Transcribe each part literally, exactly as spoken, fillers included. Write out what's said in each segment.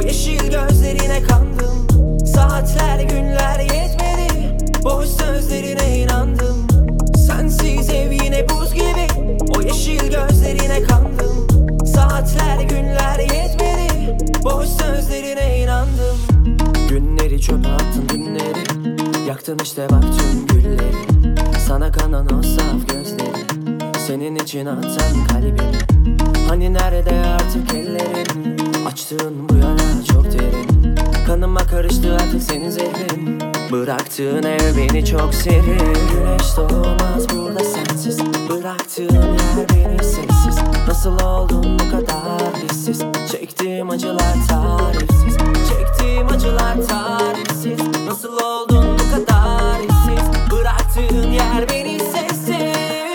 yeşil gözlerine kandım. Saatler günler yetmedi, boş sözlerine inandım. Sensiz ev yine buz gibi, o yeşil gözlerine kandım. Saatler günler yetmedi, boş sözlerine inandım. Günleri çöpe attın günleri, yaktın işte bak tüm gülleri. Sana kanan o saf gözleri, senin için atan kalbimi. Hani nerede artık ellerin, açtığın bu yara çok derin. Kanıma karıştı artık senin zehrin, bıraktığın ev beni çok serin. Güneş doğmaz burada sensiz, bıraktığın yer beni sessiz. Nasıl oldun bu kadar hissiz, çektiğim acılar tarifsiz. Çektiğim acılar tarifsiz. Nasıl oldun bu kadar hissiz, bıraktığın yer beni sessiz.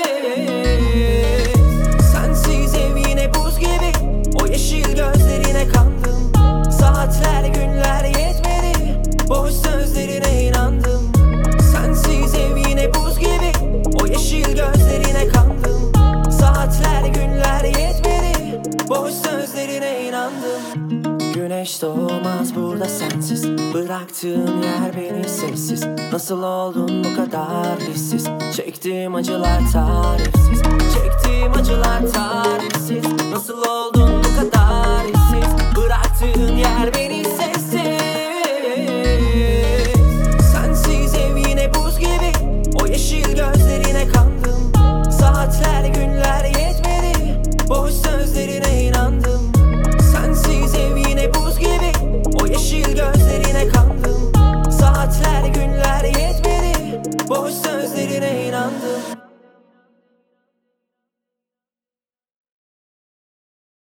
Sensiz ev yine buz gibi, o yeşil gözlerine kandım. Saatler günler yetmedi, boş sözlerine inandım. Sensiz ev yine buz gibi, o yeşil gözlerine kandım. Saatler günler yetmedi, boş sözlerine inandım. Güneş doğmaz burada sensiz, bıraktığın yer beni sessiz. Nasıl oldun bu kadar hissiz, çektiğim acılar tarifsiz. Çektiğim acılar tarifsiz. Nasıl oldun bu kadar hissiz, bıraktığın yer beni sessiz.